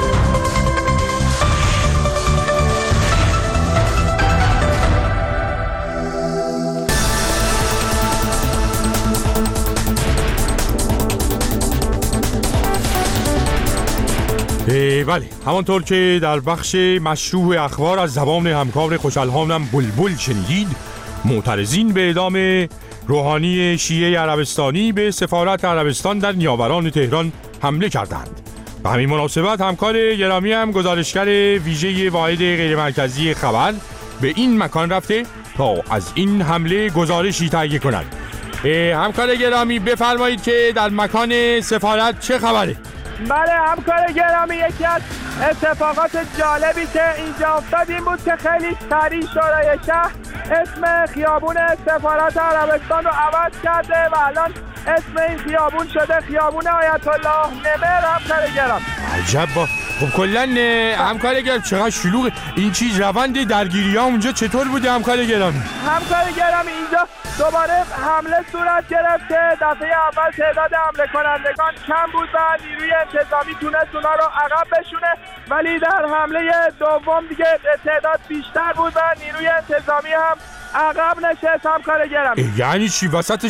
بله، همانطور که در بخش مشروع اخبار از زبان همکار خوش‌الحالم بلبل شنیدید، معترضین به اعدام روحانی شیعه عربستانی به سفارت عربستان در نیاوران تهران حمله کردند. به همین مناسبت همکار گرامی هم گزارشگر ویژه واحد غیرمرکزی خبر به این مکان رفته تا از این حمله گزارشی تهیه کنند. همکار گرامی بفرمایید که در مکان سفارت چه خبره؟ بله همکار گرامی، یکی از اتفاقات جالبی که اینجا افتاد این بود که خیلی سریع شورای شهر اسم خیابون سفارت عربستان رو عوض کرده و الان اسم این خیابون شده خیابون آیت الله نمر. همکار گرامی عجب. خب کلن همکار گرامی چقدر شلوغ این چیز، روند درگیری ها اونجا چطور بوده همکار گرامی؟ همکار گرامی اینجا دوباره حمله صورت گرفت که دفعه اول تعداد حمله کنندگان کم بود و نیروی انتظامی تونست اونا رو عقب بشونه، ولی در حمله دوم دیگه تعداد بیشتر بود و نیروی انتظامی هم عقب نشست. همکار گرامی یعنی چی وسط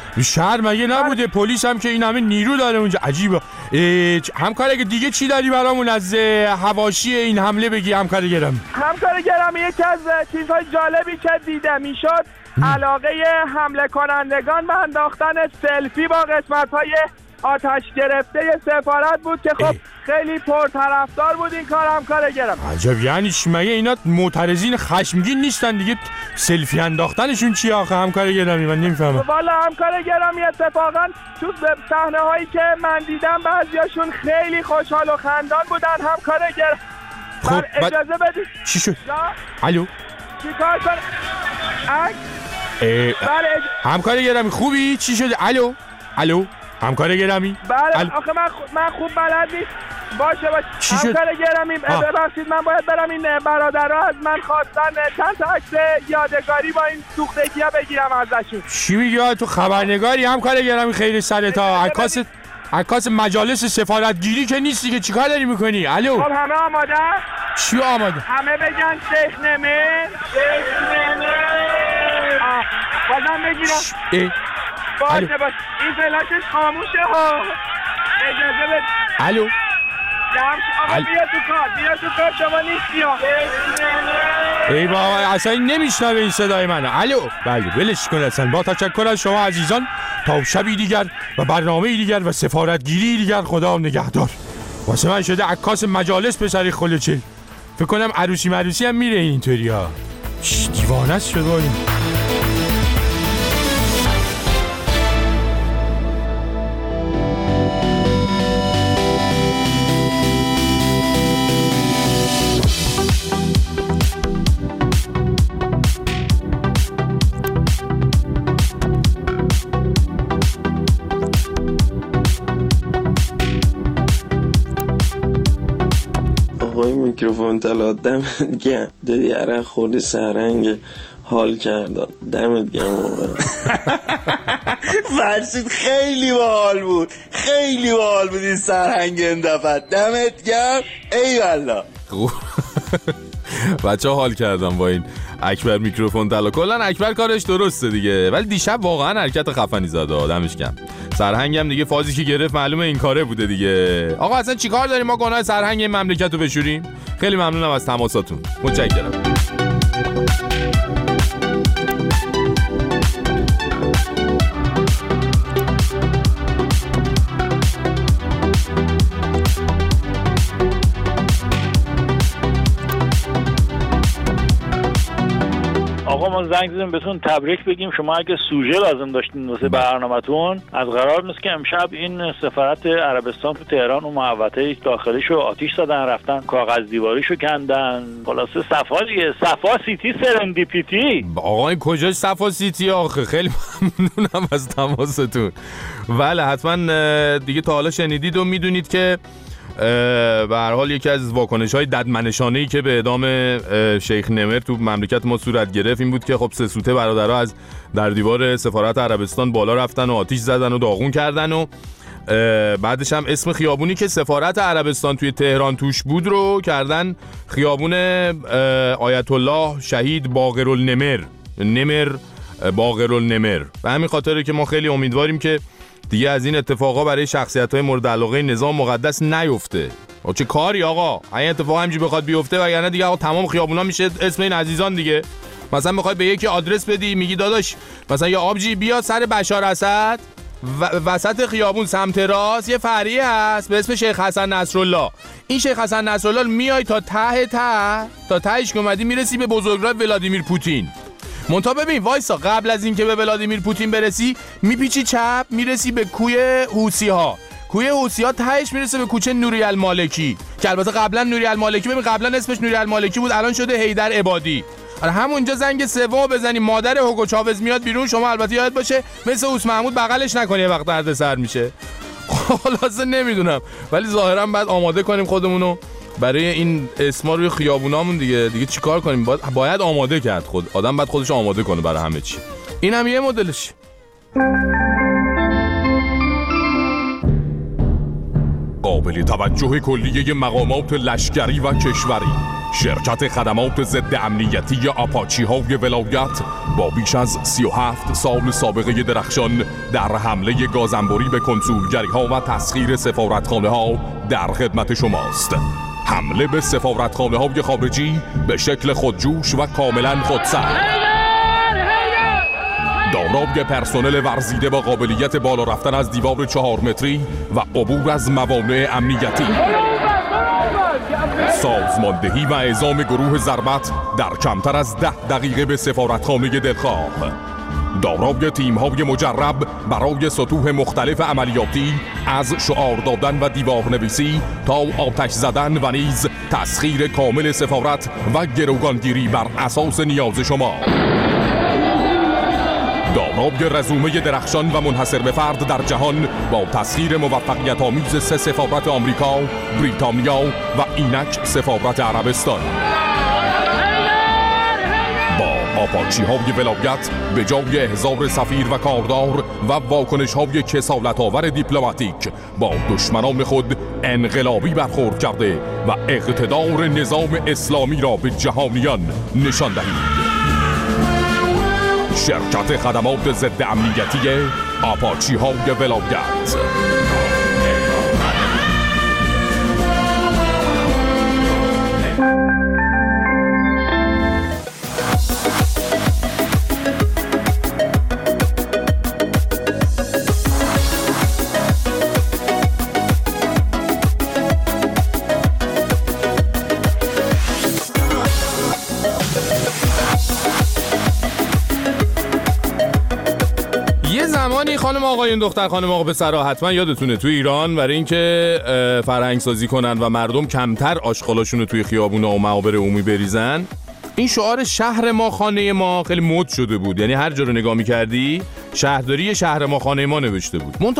شهر مگه نبوده؟ پلیس هم که این همه نیرو داره اونجا، عجیبه. همکار دیگه چی داری برامون از حواشی این حمله بگی همکار گرامی؟ همکار گرامی یکی از چیزهای جالبی که دیده میشد علاقه حمله کنندگان به انداختن سلفی با قسمت‌های آتش گرفته سفارت بود که خب خیلی پرطرفدار بود این کار. همکار گرامی عجب. یعنی مگه اینا معترضین خشمگین نیستن دیگه؟ سلفی انداختنشون چیه آخه همکار گرامی؟ من نمیفهمم. والا همکار گرامی اتفاقا تو صحنه هایی که من دیدم بعضیاشون خیلی خوشحال و خندان بودن. همکار گرامی خب اجازه بدید. چی شد؟ الو چیکار کنم؟ همکار گرامی خوبی؟ چی شده؟ الو همکار گرامی؟ بله آخه من خوب بلد نیست. باشه همکار گرامی ببخشید من باید برم. این برادرها از من خواستن چند تا عکس یادگاری با این سوختگی‌ها بگیرم ازشون. چی میگی تو خبرنگاری همکار گرامی؟ خیلی سرتا عکاس مجالس سفارتگیری که نیستی که چیکار داری میکنی؟ الو خب همه آماده؟ چی آماده؟ همه بگن شیخ نمر. بازم بگیرم. باشه این فلاشش خاموشه ها. اجازه بده. الو آقا بیا تو کار شما نیستی ها. ای بابا اصلا نمیشنوه این صدای منو. الو بله ولش کن اصلا. با تشکر از شما عزیزان، تا شبی دیگر و برنامه دیگر و سفارتگیری دیگر خدا نگهدار. واسه من شده عکاس مجالس پسر خلوچل. فکر کنم عروسی هم میره اینطوری ها. دیوانه است شده این. میکروفون طلا دمت گرم، دادی عرق خورد سرنگ حال کردم، دمت گرم واقعا. فرشید خیلی باحال بود، خیلی باحال بود این سرهنگ این دفعه، دمت گرم. ای والله بچه‌ها حال کردم با این اکبر میکروفون طلا. کلا اکبر کارش درسته دیگه، ولی دیشب واقعا حرکت خفنی زد، آدمش کم. سرهنگم دیگه فازی که گرفت معلومه این کاره بوده دیگه. آقا اصلا چیکار داریم ما گناه سرهنگ این مملکت رو بشوریم؟ خیلی ممنونم از تماساتون، متشکرم. آقا ما زنگ زدیم بهتون تبریک بگیم، شما اگه سوژه لازم داشتین واسه برنامه‌تون، از قرار نیست که امشب این سفارت عربستان تو تهران و محوطه داخلیشو آتیش زدن، رفتن کاغذ دیواریشو کندن، خلاصه صفا دیگه، صفا سیتی سرندیپیتی. آقا این کجاش صفا سیتی آخه؟ خیلی ممنونم از تماستون. بله حتما دیگه تا حالا شنیدید و میدونید که به هر حال یکی از واکنش‌های ددمنشانه‌ای که به اعدام شیخ نمر تو مملکت ما صورت گرفت این بود که خب 3 سوته برادرها از در دیوار سفارت عربستان بالا رفتن و آتیش زدن و داغون کردن و بعدش هم اسم خیابونی که سفارت عربستان توی تهران توش بود رو کردن خیابون آیت الله شهید باقرالنمر، نمر باقرالنمر. به همین خاطره که ما خیلی امیدواریم که دیگه از این اتفاقا برای شخصیت‌های مورد علاقه نظام مقدس نیفته. چه کاری آقا؟ این اتفاق همینجوری بخواد بیفته وگرنه دیگه آقا تمام خیابونا میشه اسم این عزیزان دیگه. مثلا میخوای به یکی آدرس بدی، میگی داداش مثلا یا آبجی بیا سر بشار اسد وسط خیابون سمت راست یه فرعی هست به اسم شیخ حسن نصرالله. این شیخ حسن نصرالله میای تا تا تهش که اومدی میرسی به بزرگراه ولادیمیر پوتین. منتها ببین وایسا، قبل از این که به ولادیمیر پوتین برسی میپیچی چپ میرسی به کوی حوثی‌ها. کوی حوثی‌ها تهش میرسه به کوچه نوری المالکی که البته قبلا نوری المالکی، ببین قبلا اسمش نوری المالکی بود، الان شده حیدر عبادی. آره همونجا زنگ سوم بزنی مادر هوگو چاوز میاد بیرون، شما البته یاد باشه مثل اوس محمود بغلش نکنی وقت درد سر میشه. خلاصه نمیدونم ولی ظاهرا بعد آماده کنیم خودمونو برای این اسما روی خیابونامون دیگه چیکار کنیم؟ باید آماده کرد، آدم باید خودش آماده کنه برای همه چی. این هم یه مدلش. قابل توجه کلیه مقامات لشکری و کشوری، شرکت خدمات ضد امنیتی آپاچی های ولایت با بیش از 37 سال سابقه درخشان در حمله گازنبوری به کنسولگری ها و تسخیر سفارتخانه ها در خدمت شماست. حمله به سفارتخانه های خارجی به شکل خودجوش و کاملا خودسر، دارای پرسنل ورزیده با قابلیت بالا رفتن از دیوار 4 متری و عبور از موانع امنیتی، سازماندهی و اعزام گروه ضربت در کمتر از 10 دقیقه به سفارتخانه دلخواه، دارای تیم‌های مجرب برای سطوح مختلف عملیاتی از شعار دادن و دیوارنویسی تا آتش زدن و نیز تسخیر کامل سفارت و گروگانگیری بر اساس نیاز شما، دارای رزومه درخشان و منحصر به فرد در جهان با تسخیر موفقیت آمیز 3 سفارت آمریکا، بریتانیا و اینک سفارت عربستان. با آپاچی های ولایت به جای احضار سفیر و کاردار و واکنش های کسالت آور دیپلماتیک با دشمنان خود انقلابی برخورد کرده و اقتدار نظام اسلامی را به جهانیان نشان دهید. شرکت خدمات ضد امنیتی آپاچی های ولایت. خانم آقایون دختر خانم آقا پسرها حتما یادتونه توی ایران برای اینکه فرهنگ سازی کنن و مردم کمتر آشغالاشون رو توی خیابونا و معابر عمومی بریزن، این شعار شهر ما خانه ما خیلی مد شده بود. یعنی هر جا رو نگاه می‌کردی شهرداری شهر ما خانه ما نوشته بود. منتها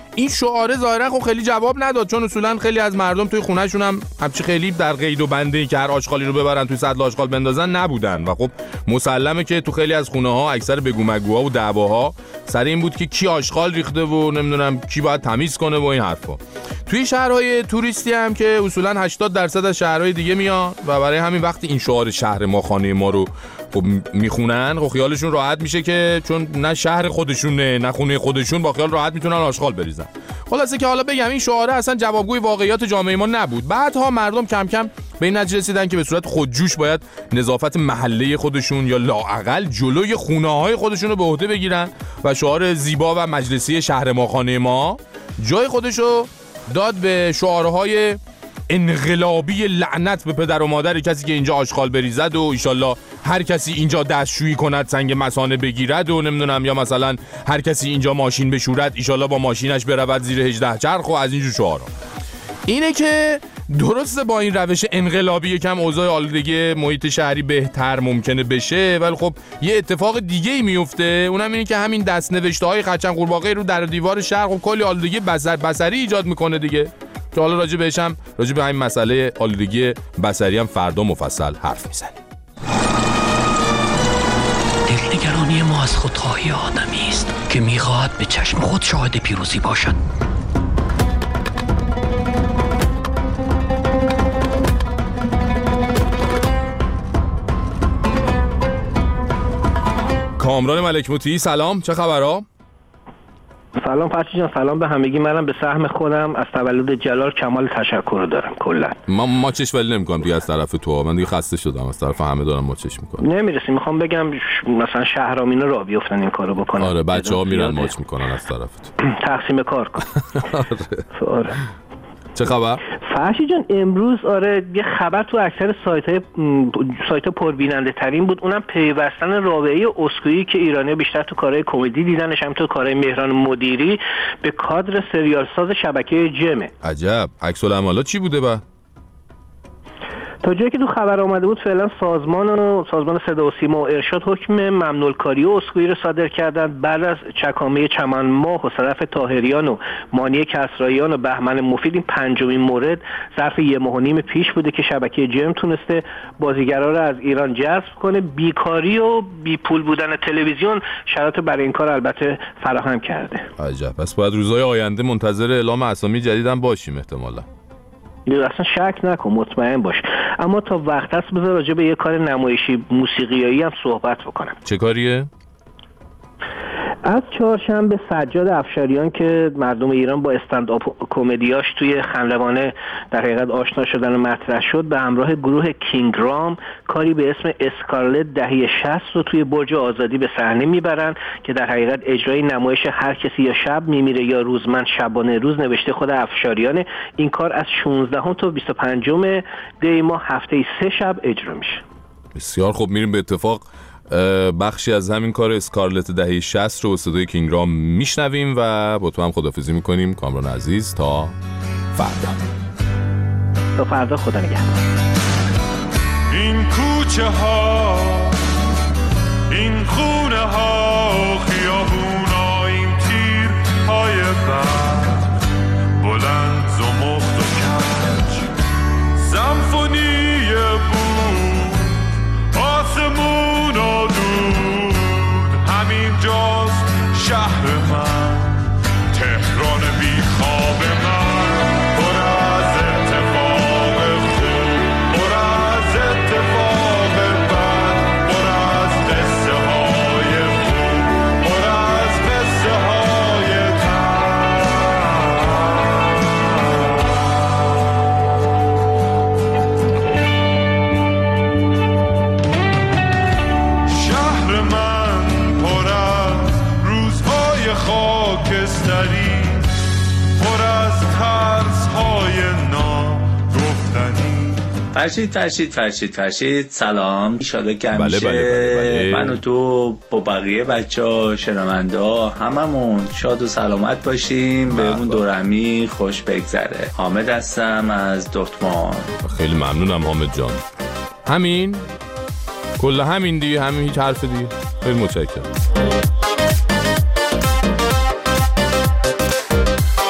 این شعاره ظاهرا خب خیلی جواب نداد، چون اصولا خیلی از مردم توی خونه‌شون هم همچی خیلی در قید و بنده‌ای که هر آشغالی رو ببرن توی سطل آشغال بندازن نبودن و خب مسلمه که تو خیلی از خونه‌ها اکثر بگو مگوها و دعواها سر این بود که کی آشغال ریخته و نمیدونم کی باید تمیز کنه و این حرفا. توی شهرهای توریستی هم که اصولا 80% از شهرهای دیگه میان و برای همین وقتی این شعار شهر ما خانه ما رو خب میخونن، خب خیالشون راحت میشه که چون نه شهر خودشونه نه خونه خودشون، با خیال راحت میتونن آشغال بریزن. خلاصه که حالا بگم این شعاره اصلا جوابگوی واقعیات جامعه ما نبود. بعدها مردم کم کم به این نتیجه رسیدن که به صورت خودجوش باید نظافت محله خودشون یا لااقل جلوی خونه‌های خودشون رو به عهده بگیرن و شعار زیبا و مجلسی شهر ما خانه ما جای خودشو داد به شعارهای انقلابی لعنت به پدر و مادر کسی که اینجا آشغال بریزد و ایشالله هر کسی اینجا دستشویی کند سنگ مثانه بگیرد و نمیدونم، یا مثلا هر کسی اینجا ماشین بشورد ایشالله با ماشینش برود زیر 18 چرخ و از اینجور شعارها. اینه که درسته با این روش انقلابی یکم اوضاع آلودگی محیط شهری بهتر ممکنه بشه، ولی خب یه اتفاق دیگه‌ای میفته، اونم اینه که همین دست‌نوشته‌های خرچنگ قورباغه رو در دیوار شهر و کلی آلودگی بصری ایجاد میکنه دیگه. که حالا راجع به همین مسئله آلودگی بصری هم فردا مفصل حرف میزنیم. دلنگرانی ما از خودخواهی آدمی است که میخواهد به چشم خود شاهد پیروزی باشد. کامران ملک مطیعی سلام، چه خبرها؟ سلام فرشید جان، سلام به همگی. منم به سهم خودم از تولد جلال کمال تشکر دارم. کلا ما چش ولی نمی‌کنم دیگه از طرف تو، من دیگه خسته شدم از طرف همه دارم ما چش می‌کنم. نمیرسیم. میخوام بگم مثلا شهرامینا راه بیفتن این کارو بکنن. آره بچه‌ها میرن ماچ میکنن از طرف تو. تقسیم کار کن. آره. چه خبر؟ فرشی جان امروز یه خبر تو اکثر سایت پربیننده ترین بود، اونم پیوستن رابعه اسکویی که ایرانی بیشتر تو کارهای کمدی دیدنش، هم تو کارهای مهران مدیری به کادر سریال ساز شبکه جمه. عجب، عکس العملات چی بوده با؟ تا جایی که تو خبر آمده بود فعلا سازمان صدا و سیما و ارشاد حکم ممنوع کاری و اسکوئی رو صادر کردن بعد از چکامه چمن ماه و صرف طاهریان و مانی کسراییان و بهمن مفید. این پنجمین مورد ظرف 1.5 ماه پیش بوده که شبکه جم تونسته بازیگرا رو از ایران جذب کنه. بیکاری و بی پول بودن تلویزیون شرایط برای این کار البته فراهم کرده. عجب، پس باید روزهای آینده منتظر اعلام اسامی جدیدم باشیم احتمالاً. اصلا شک نکن، مطمئن باش. اما تا وقت هست بذار راجع به یه کار نمایشی موسیقیایی هم صحبت بکنم. چه کاریه؟ از چهارشنبه سجاد افشاریان که مردم ایران با استند آپ کمدیاش توی خلبانه در حقیقت آشنا شدن و مطرح شد، به همراه گروه کینگرام کاری به اسم اسکارلت دهه 60 رو توی برج آزادی به صحنه میبرن که در حقیقت اجرای نمایش هر کسی یا شب میمیره یا روزمن شبانه روز نوشته خود افشاریان. این کار از 16 تا 25 دی ماه هفته 3 شب اجرا میشه. بسیار خوب، میریم به اتفاق بخشی از همین کار اسکارلت دهه 60 رو صدای کینگرام میشنویم و با تو هم خداحافظی میکنیم کامران عزیز. تا فردا خدا نگهدار. این کوچه ها، این خونه ها، خیابونا، این تیر های برق بلند زمخت و کج، سمفونی بود آسمون و دود. همین جاست شهر من، تهران بی خواب من، پر از اتفاق خوب، پر از اتفاق بد، پر از قصه های خوب، پر از قصه های شهر من پر از روزهای خاکستری، پر از ترس‌های ناگفتنی. فرشید سلام. ایشالا که همیشه بله. من و تو با بقیه بچه‌ها شنوندا هممون شاد و سلامت باشیم، بهمون دورمی خوش بگذره. حامد هستم از دورتموند. خیلی ممنونم حامد جان. همین کلا همین دیگه، همین، هیچ حرف دیگه. خیلی متشکرم.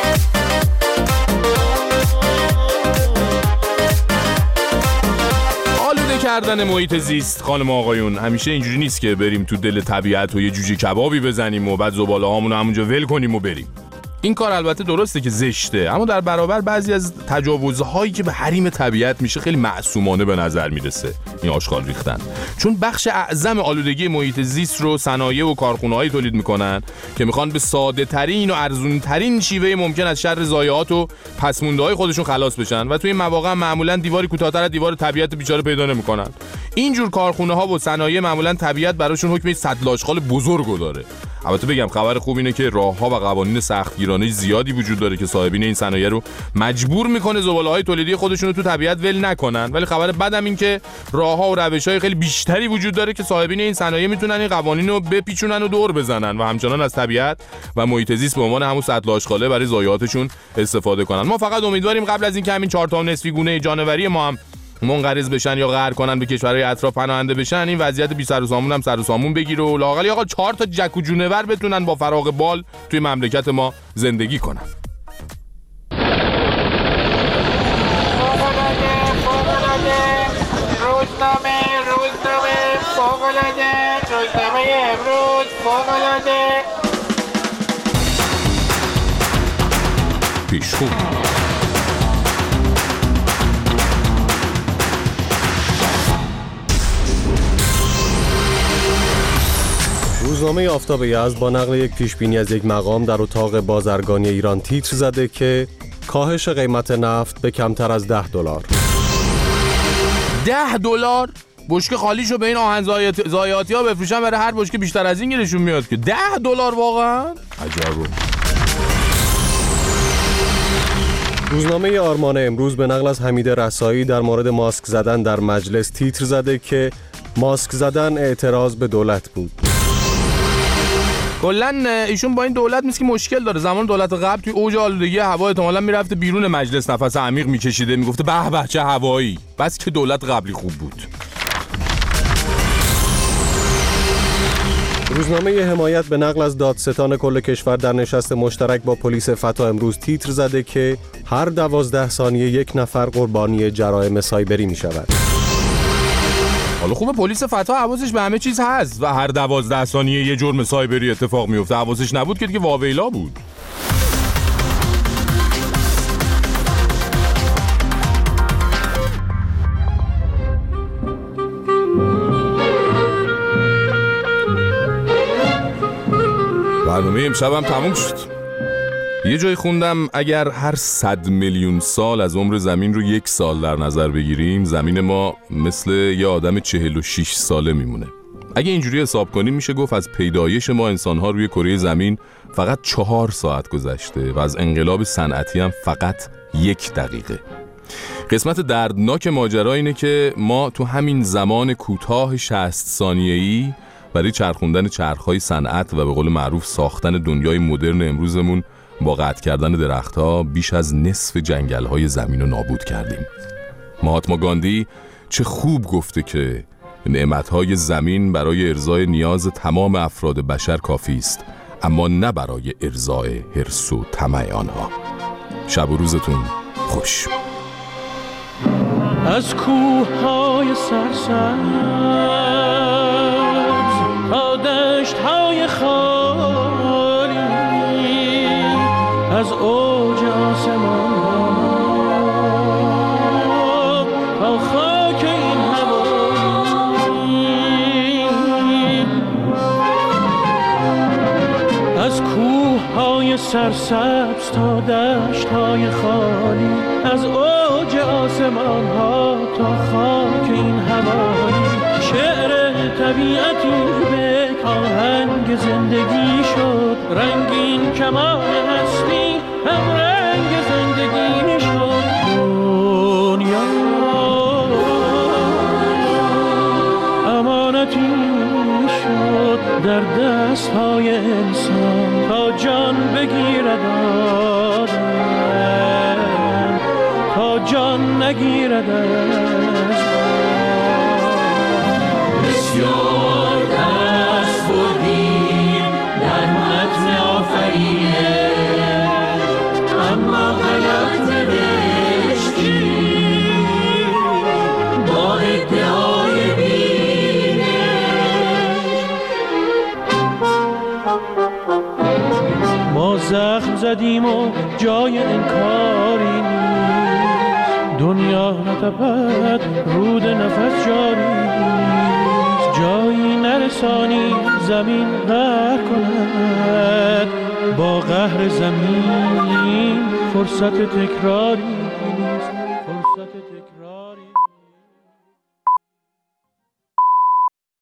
کردن محیط زیست خانم آقایون همیشه اینجوری نیست که بریم تو دل طبیعت و یه جوجه کبابی بزنیم و بعد زباله هامون رو همونجا ول کنیم و بریم. این کار البته درسته که زشته، اما در برابر بعضی از تجاوزهایی که به حریم طبیعت میشه خیلی معصومانه به نظر میرسه این آشغال ریختن، چون بخش اعظم آلودگی محیط زیست رو صنایع و کارخونه‌هایی تولید میکنن که میخوان به ساده ترین و ارزون ترین شیوه ممکن از شر ضایعات و پسمونده‌های خودشون خلاص بشن و توی این مواقع معمولا دیواری کوتاه‌تر از دیوار طبیعت بیچاره پیدا نمیکنن. اینجور کارخونه‌ها و صنایع معمولا طبیعت براشون حکم سطل آشغال بزرگو داره. البته بگم خبر خوب اینه که راه‌ها و قوانین سختگیرانه زیادی وجود داره که صاحبین این صنایع رو مجبور میکنه زباله‌های تولیدی خودشون رو تو طبیعت ول نکنن، ولی خبر بدم این که راه‌ها و روش‌های خیلی بیشتری وجود داره که صاحبین این صنایع میتونن این قوانین رو بپیچونن و دور بزنن و همچنان از طبیعت و محیط زیست به عنوان همون سطل آشغاله برای ضایعاتشون استفاده کنن. ما فقط امیدواریم قبل از اینکه همین 4 تا نصفی گونه جانوری ما هم منقرض بشن یا قهر کنن به کشورهای اطراف پناهنده بشن، این وضعیت بی سر و سامون هم سر و سامون بگیره و لااقل آقا 4 تا جک و جونور بتونن با فراغ بال توی مملکت ما زندگی کنن. روزنامه امروز فوق‌العاده پیشخو روزنامه آفتاب یزد با نقل یک پیشبینی از یک مقام در اتاق بازرگانی ایران تیتر زده که کاهش قیمت نفت به کمتر از $10. $10 بشکه خالیشو به این آهن ضایعاتی ها بفروشن، برای هر بشکه بیشتر از این گیرشون میاد که $10 واقعا عجبه. روزنامه آرمان امروز به نقل از حمید رسایی در مورد ماسک زدن در مجلس تیتر زده که ماسک زدن اعتراض به دولت بود. کلن ایشون با این دولت نیست که مشکل داره. زمان دولت قبل توی اوج آلودگی هوا احتمالاً میرفته بیرون مجلس نفس عمیق میکشیده میگفته به به چه هوایی، بس که دولت قبلی خوب بود. روزنامه حمایت به نقل از دادستان کل کشور در نشست مشترک با پلیس فتا امروز تیتر زده که هر 12 ثانیه یک نفر قربانی جرایم سایبری میشود. حالا خوبه پلیس فتا حواسش به همه چیز هست و هر 12 ثانیه یه جرم سایبری اتفاق میفته. حواسش نبود که دیگه واویلا بود. برنامه امشبم تموم شد. یه جای خوندم اگر هر 100 میلیون سال از عمر زمین رو 1 سال در نظر بگیریم، زمین ما مثل یه آدم 46 ساله میمونه. اگه اینجوری حساب کنیم میشه گفت از پیدایش ما انسان‌ها روی کره زمین فقط 4 ساعت گذشته و از انقلاب صنعتی هم فقط 1 دقیقه. قسمت دردناک ماجرا اینه که ما تو همین زمان کوتاه 60 ثانیه‌ای برای چرخوندن چرخ‌های صنعت و به قول معروف ساختن دنیای مدرن امروزمون با قطع کردن درخت‌ها بیش از نصف جنگل‌های زمین رو نابود کردیم. مهاتما گاندی چه خوب گفته که نعمت‌های زمین برای ارضای نیاز تمام افراد بشر کافی است، اما نه برای ارضای حرص و طمع آنها. شب و روزتون خوش. از کوه‌های سرسبز تا دشت‌های خالی، از اوج آسمان تا خاک این هوایی، از کوه‌های سرسبز تا دشت‌های خالی، از اوج آسمان ها تا خاک این هوایی. شعر طبیعتی به آهنگ زندگی شد، رنگین کمان هستی هم رنگ زندگی شد. دنیا امانتی شد در دست های انسان تا جان بگیرد آدم، تا جان نگیرد از بسیار دست بردیم در متن آفرینش، اما غلط نوشتیم با ادعای زدیم و جای انکاری نیست. دنیا نتپد رود نفس جاری نیست. جایی نرسانی زمین قهر کند، با قهر زمین فرصت تکراری